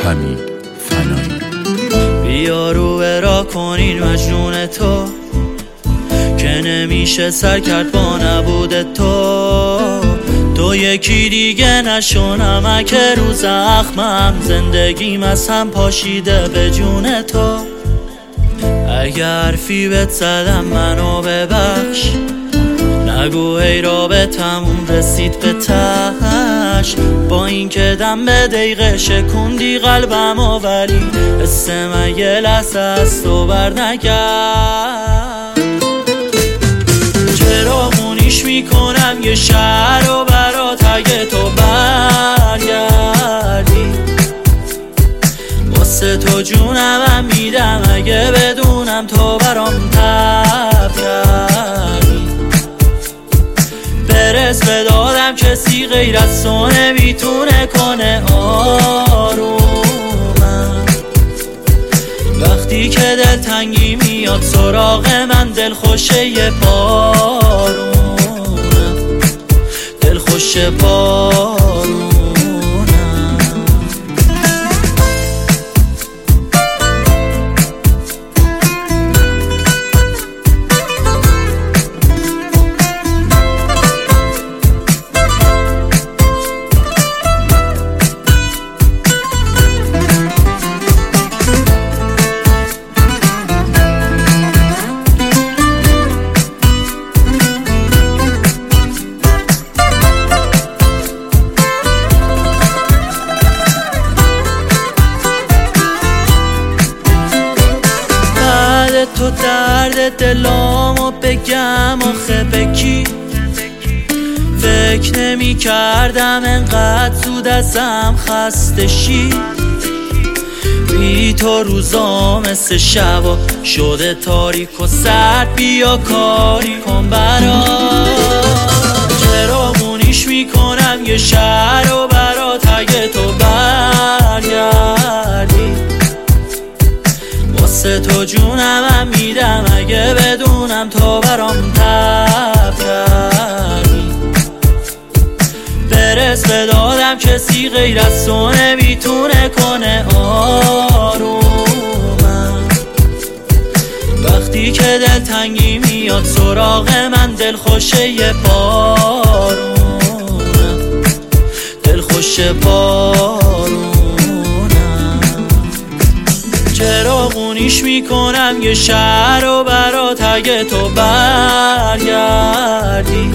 حمید فنایی. بیا رو برا کنین مجنون تو که نمیشه سر کرد با نبود تو یکی دیگه نشو نمک رو زخمم، زندگیم از هم پاشیده به جون تو. اگر حرفی بهت زدم منو ببخش، نگو ای رابطمون رسید به تهش. با این که دم به دقیقه شکوندی قلبمو، ولی حس من یه لحظه از تو بر نگرد. چراغونیش میکنم یه شهر رو برات اگه تو برگردی، واسه تو جونم میدم اگه بدونم تو برام تب کردی. برس به دادم کسی غیر از تو نمیتونه کنه آرومم. وقتی که دلتنگی میاد سراغ من، دل خوشه یه بارونم، دل خوشه بارونم. تو درد دلامو بگم آخه به کی؟ فکر نمی کردم انقدر زود ازم خسته شی. بی تو روزا مثل شبا شده تاریک و سرد، بیا کاری کن برات. چراغونیش میکنم یه شهر رو برات اگه تو برگردی، واسه تو جونم میدم اگه بدونم تو برام تب کردی. برس به دادم کسی غیر از تو نمیتونه کنه آرومم. وقتی که دلتنگی میاد سراغ من، دل خوشه یه بارونم، دل خوشه بارونم. چراغونیش میکنم یه شهر رو برات اگه تو برگردی،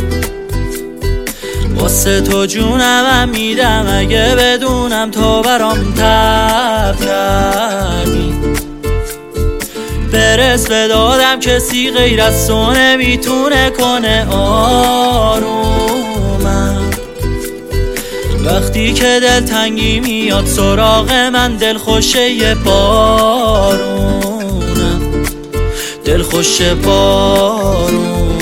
واسه تو جونم میدم اگه بدونم تو برام تب کردی. برس به دادم کسی غیر از تو نمیتونه کنه آرومم. وقتی که دلتنگی میاد سراغ من، دل خوشه یه بارونم، دل خوشه بارونم.